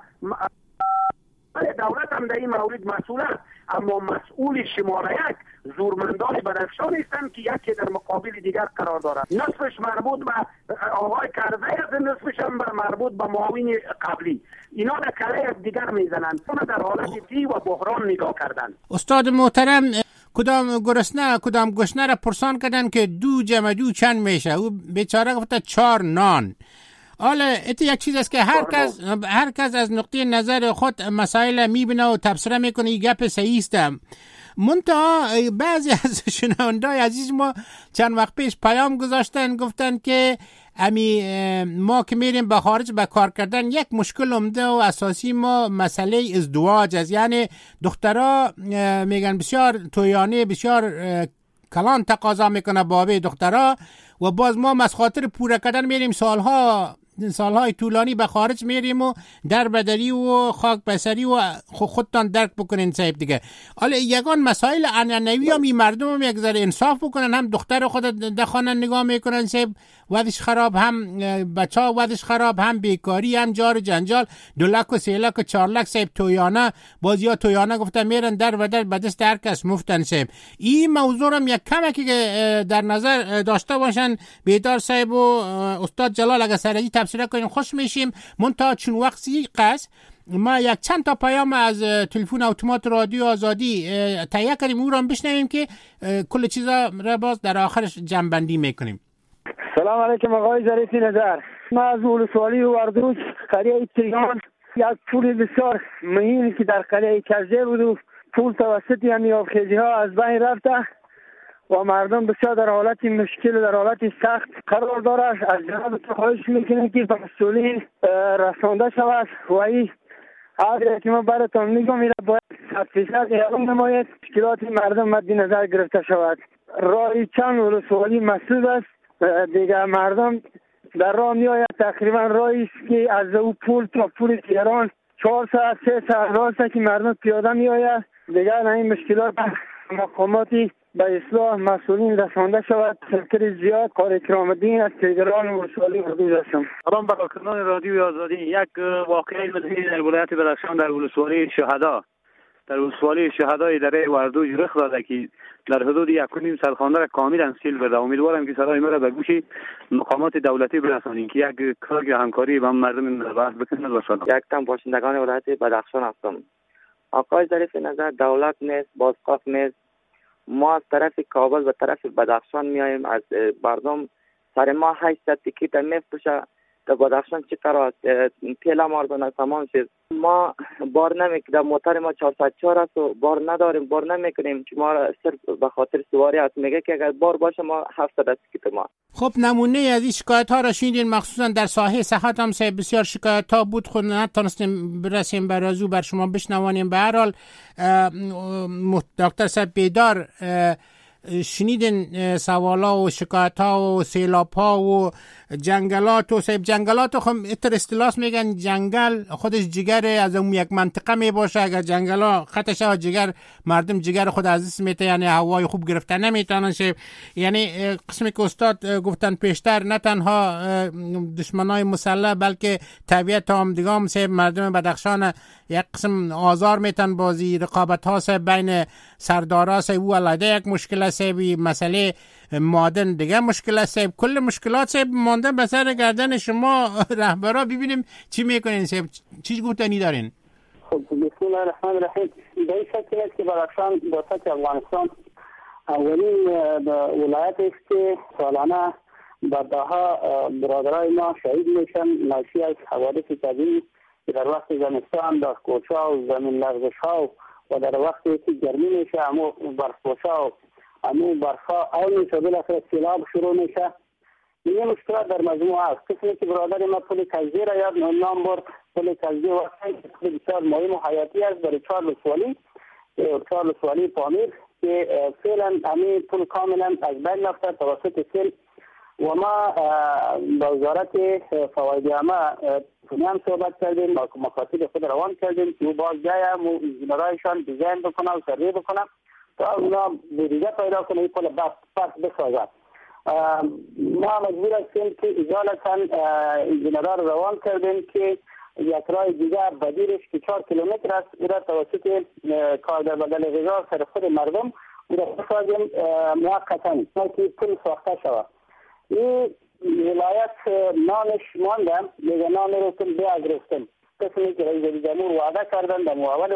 دولت هم در این مورد مسئول است، اما مسئول شماره یک زورمندان بدخشان هستند که یکی در مقابل دیگر قرار دارد. نصفش مربوط به آقای کرزی است، نصفش هم مربوط به معاون قبلی. اینا در کله دیگر میزنند. اونا در حالت تی و بحران نگاه کردند. استاد محترم، کدام گرسنه کدام گشنه را پرسان کردن که دو جمع دو چند میشه؟ او بیچاره گفته چهار نان. حالا ایت یک چیز است که هر کس هر کس از نقطه نظر خود مسائل میبینه و تبصره میکنه. این گپ صحیح است. منتها بعضی از شنوندای عزیز ما چند وقت پیش پیام گذاشتن، گفتن که امی ما که میریم به خارج به کار کردن یک مشکل عمده و اساسی ما مسئله ازدواج است. یعنی دخترها میگن بسیار تویانه، بسیار کلان تقاضا میکنه بابه دخترها و باز ما مسخاطر پوره کردن میریم سالها سالهای طولانی به خارج میریم و در بدری و خاک بسری و خودتان درک بکنین صاحب دیگه. حالا یگان مسائل عنعنوی هم این مردم هم یک ذره انصاف بکنن، هم دختر خود دخانه نگاه میکنن صاحب وضعش خراب، هم بچه ها وضعش خراب، هم بیکاری، هم جار جنجال، دو لک و سه لک و چار لک صاحب تویانه، باز یا تویانه گفتن میرن در و در به دست هر کس مفتن صاحب. این موضوع هم یک کمکی که در نظر داشته باشن بیدار صاحب و استاد جلال اگر سرجی تفسیر کنیم خوش میشیم. منتها چون وقتی قصد ما یک چند تا پیام از تلفن اتومات رادیو آزادی تهیه کردیم، او را بشنویم که کل چیزا را باز در آخرش جمع‌بندی میکنیم. سلام علیکم آقای ظریفی نظر. ما از ولسوالی وردوج قریه تیگان یک پول بسیار مهمی که در قریه کجه بود و پول توسط همین آبخیزی ها از بین رفته و مردم بسیار در حالت مشکل و در حالت سخت قرار دارد. از جناب تو خواهش میکنم که به مسئولین رسانده شود و این آدره که ما براتون میگم این باید صد فیصد اعلام نماید، مشکلات مردم مد نظر گرفته شود. راهی چند ولسوالی مسدود است، دیگه مردم در راه می آید. تقریبا راهی است که از او پول تا پول تهران چهار ساعت سه ساعت راه است که مردم پیاده می آید. دیگه این مشکلات مقاماتی به اصلاح مسئولین رسانده شود. شکر زیاد کار اکرام الدین از تهران ولسوالی وردوج هستم. سلام به کارکنان رادیو آزادی. یک واقعه مدنی در ولایت بدخشان در ولسوالی شهدا در ولسوالی شهدای دره وردوج رخ داده که در حدود یک و نیم صد خانه را کاملا سیل برده. امیدوارم که صدای مرا به گوش مقامات دولتی برسانیم که یک کار همکاری با مردم بحث بکنند. باشد یک تن باشندگان ولایت بدخشان هستم. آقای ظریف نظر، دولت نیست، بازخواست نیست. ما از طرف کابل به طرف بدخشان میایم، از مردم سر ما هشتصد تیکیت میفروشه در بدخشان چه کار است؟ تیلا مردم تمام شد. ما بار نمیکنیم، موتر ما چهارصد و چهار است و بار نداریم، بار نمیکنیم که ما صرف به خاطر سواری است. میگه که اگر بار باشه ما هفتصد تیکیت ما. خب نمونه از این شکایت ها را شنیدین، مخصوصا در ساحه صحت هم سه بسیار شکایت ها بود، خود نتونستیم برسیم بر ازو بر شما بشنوانیم. به هر حال دکتر صاحب بیدار، شنیدین سوالا و شکایت ها و سیلاب ها و جنگلات و سیب جنگلات. خب اتر استلاس میگن جنگل خودش جگر از اون یک منطقه می باشه. اگر جنگل ها خطش ها جگر مردم جگر خود از دست میته، یعنی هوای خوب گرفتن نمیتونن شه. یعنی قسمی که استاد گفتن پیشتر، نه تنها دشمنای مسلح بلکه طبیعت هم دیگه هم سه مردم بدخشان یک قسم آزار میتن. بازی رقابت ها سه بین سردارا سه او علیده یک مشکل سه، بی مسئله معدن دیگه مشکل سه. کل مشکلات سه مانده به سر گردن شما رهبرا. ببینیم چی میکنین سه، چی گفتنی دارین؟ خب بسم الله الرحمن الرحیم. به این شکل است که بدخشان با سطح افغانستان اولین ولایت است که سالانه بعدها برادرای ما شهید میشن ناشی از حوادث طبیعی که در وقت زمستان در کوچا و زمین لرزش ها و در وقتی که گرمی میشه همو برف‌پوشا و همو برفا اول میشه بالاخره سیلاب شروع میشه. این مشکلات در مجموعه است. قسمی که برادر ما پل کزدی را یاد نام برد. پل کزدی وقتی بسیار مهم و حیاتی است برای چهار ولسوالی، چهار ولسوالی پامیر که فعلا همین پل کاملا از بین رفته توسط سیل. و ما با وزارت فواید عامه هم صحبت کردیم، با مکاتب خود روان کردیم که او باز جای انجینرایشان دیزاین بکنه و سروی بکنه تا اونا بودجه پیدا کنه این پل پس بسازد. ما مجبور هستیم که اجالتا انجینرها رو روان کردیم که یک راه دیگه بدیلش که چهار کیلومتر است او را توسط کار در بدل غذا سر خود مردم او را بسازیم موقتا که پل ساخته شود. این ولایت نامش ماندم دیگه نام رو کن بیاگرفتم. قسمی که رئیس جمهور وعده کردن در مقابل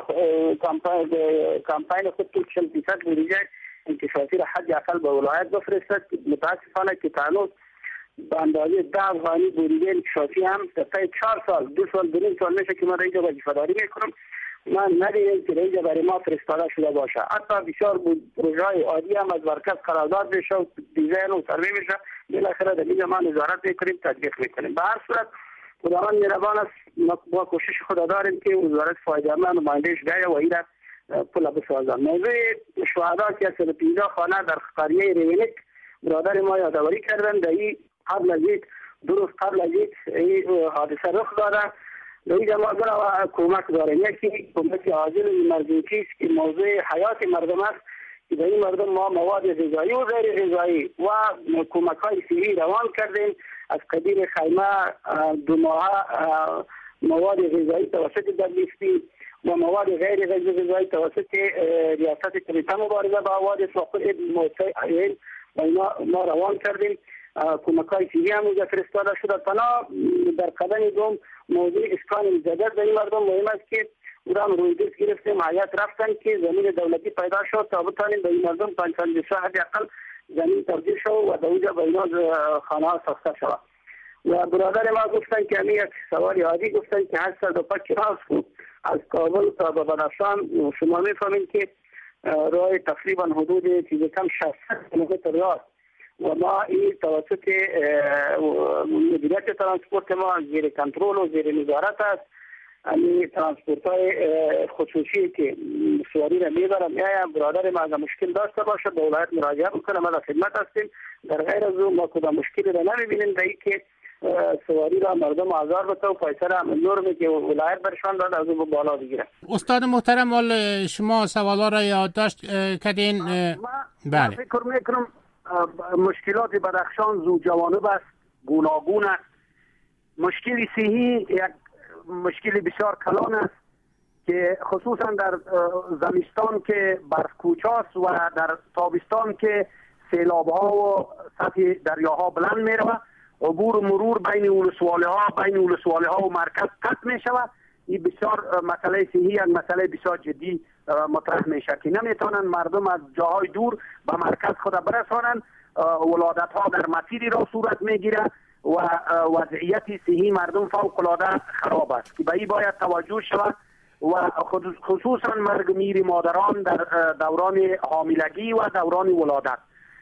کمپاین خود که چند فیصد بودجه انکشافی را حد اقل به ولایت بفرستد. متاسفانه که تانوز به اندازه ده افغانی بودجه انکشافی هم در طی چهار سال دو سال دو نیم سال میشه که من رئیس وظیفه‌داری میکنم، من ندیدم که رئیس برای ما فرستاده شده باشه. حتی بسیار پروژه‌های عادی هم از مرکز قرارداد بشه و دیزاین و سروی میشه، بالاخره در اینجا ما نظارت میکنیم، تطبیق میکنیم. به هر صورت خداوند مهربان است، ما کوشش خدا داریم که وزارت فواید عامه نماینده‌اش بیاید و این پل بسازد. موضوع شهدا که از پنجاه خانه در قریه ریونیک برادر ما یادآوری کردن، در این قبل از این درست قبل از این حادثه رخ داده. در اینجا ما دو کمک داریم. یکی کمک عاجل ایمرجنسی است که موضوع حیات مردم است که به این مردم ما مواد غذایی و غیر غذایی و کمک های صحی روان کردیم. از قدیم خیمه دو ماه مواد غذایی توسط دبلیو اف پی و مواد غیر غذایی توسط ریاست کمیته مبارزه با حوادث و خود موسسه عین و اینا ما روان کردیم. کمک های صحی هم اونجا فرستاده شده. تنها در قدم دوم موضوع اسکان مجدد به این مردم مهم است که او را روی دست گرفتیم، هیئت رفتن که زمین دولتی پیدا شد تا بتانیم به این مردم پنجصد و حد اقل زمین تبدیل شد و در اونجا به اینا خانه ها ساخته شد. و برادر ما گفتن که همین یک سوال عادی گفتن که هشتصد و پنج کیلومتر از کابل تا به بدخشان شما میفهمید که راه تقریبا حدود چیزی کم ششصد کیلومتر راه و ما این توسط مدیریت ترانسپورت ما زیر کنترل و زیر نظارت است. این ترانسپورت های خصوصی که سواری را میبرم میایم، برادر ما اگر مشکل داشته باشه به ولایت مراجعه میکنه، ما در خدمت هستیم. در غیر از اون ما کدام مشکلی را نمیبینیم در این که سواری را مردم آزار بده و پیسه را نور که ولایت برشان داد از اون بالا بگیره. استاد محترم، شما سوالا را یادداشت کردین؟ بله. فکر میکنم مشکلات بدخشان زو جوانب است، گوناگون است. مشکل صحی یک مشکل بسیار کلان است که خصوصا در زمستان که برف کوچاست و در تابستان که سیلاب ها و سطح دریاها بلند می روه، عبور و مرور بین ولسوالی ها بین ولسوالی ها و مرکز قطع می شود. این بسیار مسئله صحی، یک مسئله بسیار جدی مطرح میشه که نمیتونن مردم از جاهای دور به مرکز خود برسانند. ولادت ها در مسیری را صورت میگیره و وضعیت صحی مردم فوق العاده خراب است که به این باید توجه شود و خصوصا مرگ میر مادران در دوران حاملگی و دوران ولادت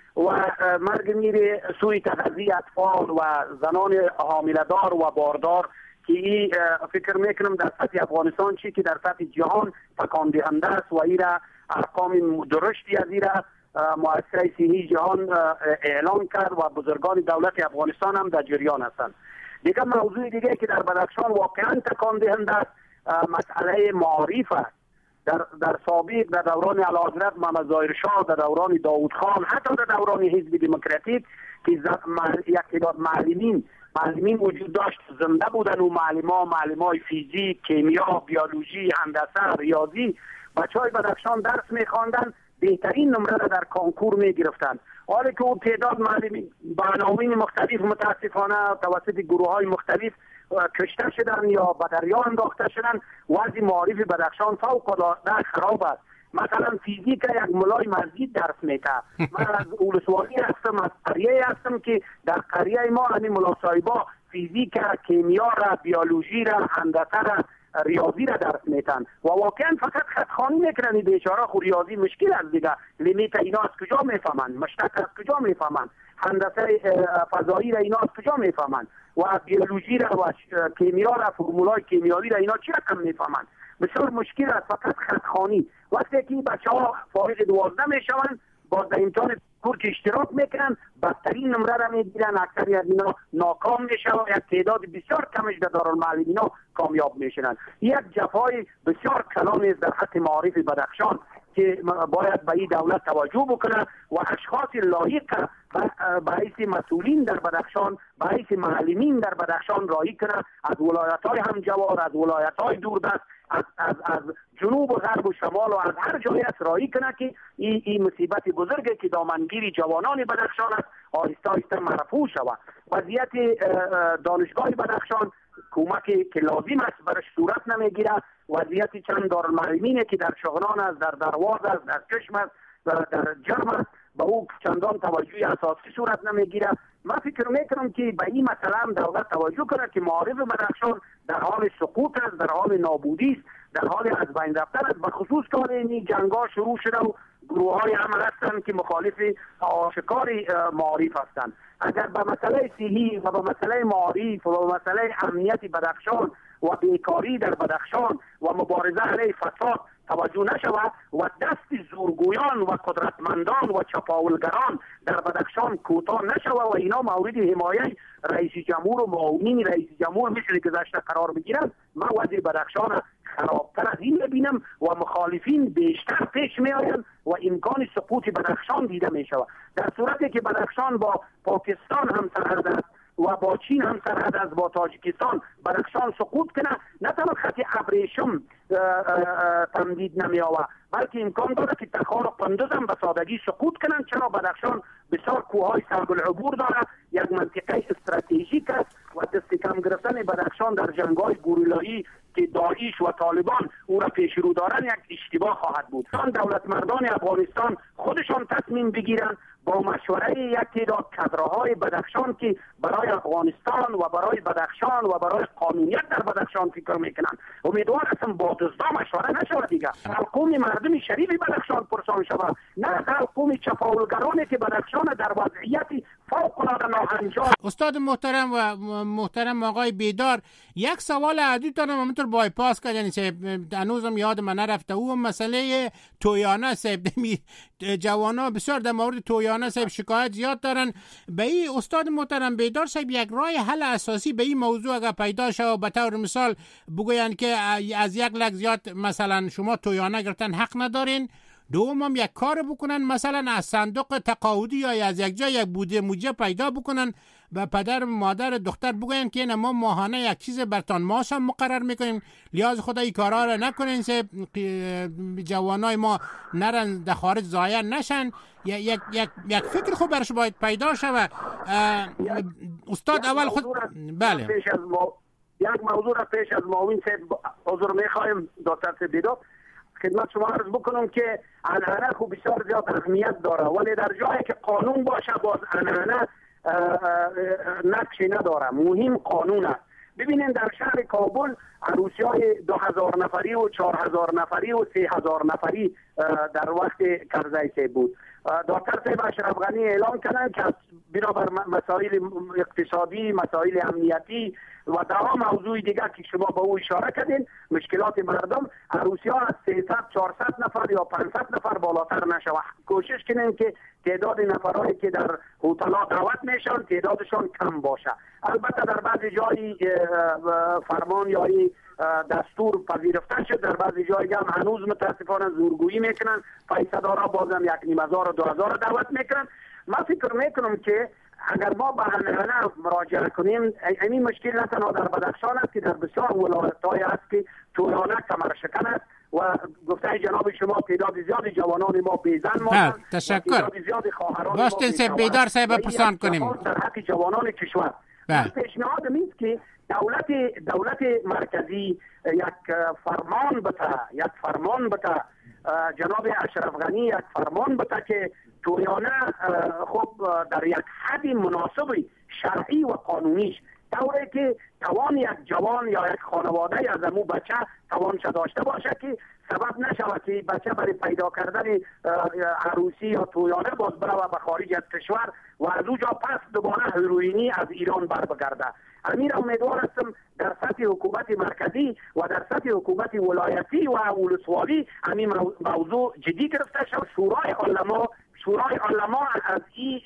و مرگ میر سوی تغذیه اطفال و زنان حامله‌دار و باردار که این فکر میکنم در سطح افغانستان چی که در سطح جهان تکان دهنده است و این را ارقام درشتی از این را مؤسسه صحی جهان اعلان کرد و بزرگان دولت افغانستان هم در جریان هستند. دیگه موضوع دیگه که در بدخشان واقعا تکان دهنده است مسئله معارف است. در در سابق در دوران اعلیحضرت محمد ظاهر شاه، در دوران داوود خان، حتی در دوران حزب دموکراتیک که یک تعداد معلمین معلمین وجود داشت، زنده بودن و معلمان معلمای فیزیک، کیمیا، بیولوژی، هندسه، ریاضی بچهای بدخشان درس می‌خواندن، بهترین نمره را در کنکور می‌گرفتند. حالا که اون تعداد معلمین به عناوین مختلف متاسفانه توسط گروه‌های مختلف کشته شدن یا به دریا انداخته شدن، وضع معارف بدخشان فوق‌العاده خراب است. مثلا فیزیک یک ملای مسجد درس میده. من از ولسوالی هستم، از قریه هستم که در قریه ما همین ملا صاحبا فیزیک، کیمیا را، بیولوژی را، هندسه را، ریاضی را درس میتن و واقعا فقط خطخوانی میکنن. بیچاره خو ریاضی مشکل است دیگه، لیمیت اینا از کجا میفهمن، مشتق از کجا میفهمن، هندسه فضایی را اینا از کجا میفهمن و بیولوژی را و کیمیا را، فرمولای کیمیایی را اینا چی رقم میفهمن. بسیار مشکل است، فقط خطخوانی. وقتی که بچه‌ها فارغ دوازده میشوند باز در امتحان کنکور که اشتراک میکنن بدترین نمره را میگیرن، اکثری از اینا ناکام میشن و یک تعداد بسیار کمش در دارالمعلمین کامیاب میشن. یک جفای بسیار کلان است در خط معارف بدخشان که باید به این دولت توجه بکنه و اشخاص لایق باعث مسئولین در بدخشان، باعث معلمین در بدخشان رایی کنه، از ولایت‌های همجوار، از ولایت‌های دوردست، از از از جنوب و غرب و شمال و از هر جایی از رایی کنه که این این مصیبت بزرگی که دامنگیری جوانان بدخشان است آهسته آهسته مرفوع شود. وضعیت دانشگاه بدخشان کمکی که لازم است برش صورت نمیگیره. وضعیت چند دارالمعلمینی که در شغنان است، در درواز است، در چشم است و در جرم است به او چندان توجه اساسی صورت نمیگیره. من فکر میکنم که به این مسئله هم دولت توجه کنه که معارف بدخشان در حال سقوط است، در حال نابودی است، در حال از بین رفتن است. بخصوص که این جنگا شروع شده و گروه های هم هستند که مخالف آشکار معارف هستند. اگر به مسئله صحی و به مسئله معارف و به مسئله امنیت بدخشان و بیکاری در بدخشان و مبارزه علیه فساد توجه نشود و دست زورگویان و قدرتمندان و چپاولگران در بدخشان کوتاه نشود و اینا مورد حمایه رئیس جمهور و معاونین رئیس جمهور مثل گذشته قرار بگیرند، من وضع بدخشان خرابتر از این ببینم و مخالفین بیشتر پیش می آیند و امکان سقوط بدخشان دیده می شود. در صورتی که بدخشان با پاکستان هم سرحد است و با چین هم سرحد است، با تاجیکستان، بدخشان سقوط کنه نه تنها خط ابریشم تمدید نمی آورد بلکه امکان داره که تخار و قندوز هم به سادگی سقوط کنن، چرا بدخشان بسیار کوههای سهل العبور داره، یک منطقه استراتژیک است و دست کم گرفتن بدخشان در جنگ‌های گوریلایی که داعش و طالبان او را پیش رو دارن یک اشتباه خواهد بود. دولت مردان افغانستان خودشان تصمیم بگیرن با مشوره یک تعداد کادرهای بدخشان که برای افغانستان و برای بدخشان و برای قانونیت در بدخشان فکر میکنن. امیدوار هستم با دزدا مشوره نشود دیگه. حکومت مردم شریف بدخشان پرسان شود، نه حکومت چپاولگرانی که بدخشان در وضعیت فوق العاده ناهنجار. استاد محترم و محترم آقای بیدار، یک سوال عدیدتان هم همونطور بایپاس کرد، یعنی هنوزم یاد من نرفته، او مسئله تویانه صاحب. جوانا بسیار در مورد تویانه صاحب شکایت زیاد دارن. به این استاد محترم بیدار صاحب یک راه حل اساسی به این موضوع اگر پیدا شود، به طور مثال بگوین که از یک لک زیاد مثلا شما تویانه گرفتن حق ندارین، دوم هم یک کار بکنن مثلا از صندوق تقاعدی یا از یک جای یک بوده موجه پیدا بکنن به پدر مادر دختر بگوین که نه ما ماهانه یک چیز برتان ماس هم مقرر میکنیم، لیاز خدا این کارا را نکنین که جوانای ما نرن در خارج ضایع نشن. یک یک یک فکر خوب برش باید پیدا شود. استاد اول خود بله پیش از ما یک موضوع را پیش از معاون صاحب حضور میخوایم دکتر صاحب بیدار خدمت شما عرض بکنم که عنعنه خوب بسیار زیاد اهمیت داره، ولی در جایی که قانون باشه باز عنعنه نقشی نداره. مهم قانون است. ببینید در شهر کابل عروسی های دو هزار نفری و چهار هزار نفری و سه هزار نفری در وقت کرزی صاحب بود. دکتر صاحب اشرف غنی اعلام کردن که بنابر مسائل اقتصادی، مسائل امنیتی و در موضوع دیگر که شما به او اشاره کردین، مشکلات مردم، عروسی ها از سیصد چهارصد نفر یا پانصد نفر بالاتر نشود. کوشش کنین که تعداد نفرایی که در هتل‌ها دعوت میشن تعدادشان کم باشه. البته در بعضی جایی فرمان یا دستور پذیرفته شد، در بعضی جایی هم هنوز متاسفانه زورگویی میکنن، پیسه‌دارا بازم یک نیم هزار و دو هزار دعوت میکنن. من فکر میکنم که اگر ما به عنعنه مراجعه کنیم، این مشکل نه تنها در بدخشان است که در بسیار ولایت‌های است که تویانه کمر شکن است و گفته جناب شما تعداد زیادی جوانان ما بیزن ماندند. تشکر. تعداد زیادی خواهران ما بیدار بیدار صاحب پرسان کنیم در حق جوانان کشور. پیشنهاد میست که دولت دولت مرکزی یک فرمان بده، یک فرمان بده، جناب اشرف غنی یک فرمان بده که تویانه خب در یک حد مناسب شرعی و قانونیش طوری که توان یک جوان یا یک خانواده از امو بچه توانش داشته باشه که سبب نشود که بچه برای پیدا کردن عروسی یا تویانه باز بره به خارج از کشور و از اونجا پس دوباره هروئینی از ایران بر بگرده. امیر امیدوار هستم در سطح حکومت مرکزی و در سطح حکومت ولایتی و ولسوالی همین موضوع جدی گرفته شد. شورای علما شورای علما از این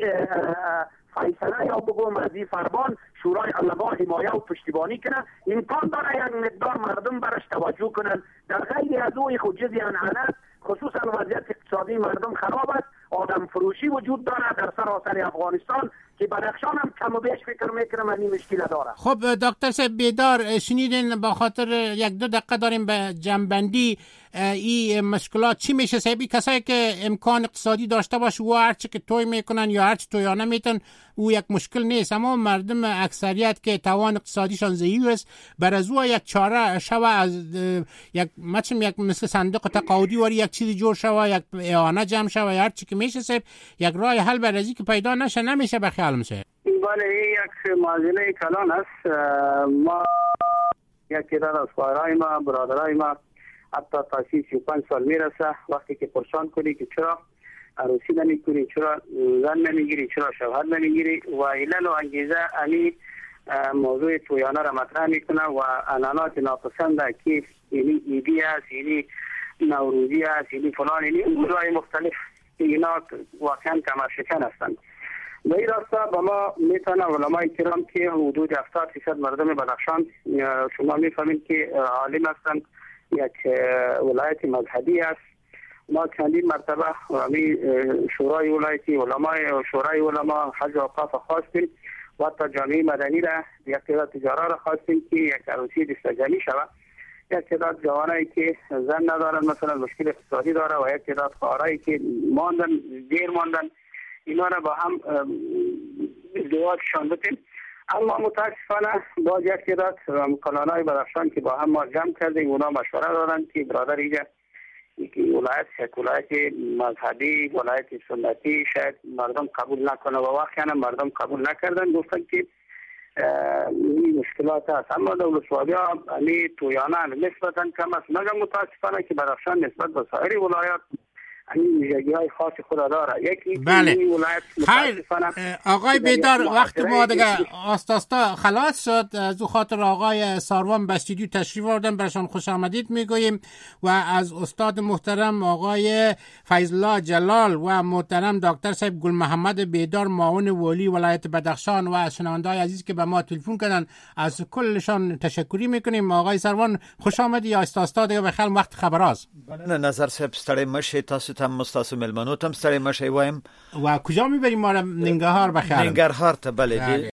فیصله یا بگم از این فرمان شورای علما حمایه و پشتیبانی کنه. امکان داره یک مقدار مردم برش توجه کنن. در غیر از او خود جزی عنعنه است، خصوصا وضعیت اقتصادی مردم خراب است، آدم فروشی وجود داره در سراسر افغانستان که بدخشان هم کم و بیش فکر میکنم این مشکل داره. خب دکتر صاحب بیدار شنیدین، با خاطر یک دو دقیقه داریم به جنبندی این مشکلات چی میشه صاحبی؟ کسایی که امکان اقتصادی داشته باشه و هرچی که توی میکنن یا هرچی تویانه میتن او یک مشکل نیست، اما مردم اکثریت که توان اقتصادیشان ضعیف است بر از او یک چاره شوه از یک مثل یک مثل صندوق تقاعدی وری یک چیزی جور شوه، یک اعانه جمع شوه، هرچی که میشه صاحب یک راه حل بر ازی که پیدا نشه نمیشه به خیال میشه. بله یک معضله کلان است. ما یک تعداد از خواهرای ما برادرای ما حتی تا سی سی و پنج سال میرسه، وقتی که پرسان کنی که چرا عروسی نمیکنی، چرا زن نمیگیری، چرا شوهر نمیگیری و علل و انگیزه علی موضوع تویانه را مطرح میکنه و عنعنات ناپسنده که اینی ایدی است، اینی نوروزی است، اینی فلان، اینی موضوعی مختلف اینا واقعا کمرشکن هستند. به این راسته با ما میتونه علمای کرام که حدود هفتاد فیصد مردم بدخشان شما میفهمید که عالم هستند، یک ولایت مذهبی است. ما چندین مرتبه همی شورای ولایتی علمای شورای علما حج و اوقاف خواستیم و حتی جامعه مدنی را یک تعداد تجارا را خواستیم که یک عروسی دستجانی شود. یک تعداد جوانایی که زن ندارن مثلا مشکل اقتصادی داره و یک تعداد خواهرایی که ماندن دیر ماندن اینا را با هم ازدواجشان بتیم. اما متاسفانه باز یک تعداد کلانای بدخشان که با هم ما جمع کردیم اونا مشوره دادن که برادر اینجا ولایت یک ولایت مذهبی ولایت سنتی شاید مردم قبول نکنه و واقعا مردم قبول نکردن، گفتن که این مشکلات هست. اما دولت‌والی ها این تویانه نسبتا کم است، مگر متاسفانه که بدخشان نسبت به سایر ولایات این ویژگی های خاص خود داره. یکی بله. خیر آقای بیدار وقت ما دیگه آستاستا خلاص شد. از او خاطر آقای ساروان به استودیو تشریف آوردن، برشان خوش آمدید میگوییم و از استاد محترم آقای فیض الله جلال و محترم دکتر صاحب گل محمد بیدار معاون والی ولایت بدخشان و از شنونده‌های عزیز که به ما تلفن کردن از کلشان تشکری میکنیم. آقای ساروان خوش آمدید. آستاستا دیگه بخیر وقت خبراست. بله نظر صاحب ستړی مشه، تاسو تم مستاسو ملمنو تم ستړی مشه وایم. و کجا میبریم ما را؟ ننګرهار بخیر. ننګرهار ته بله.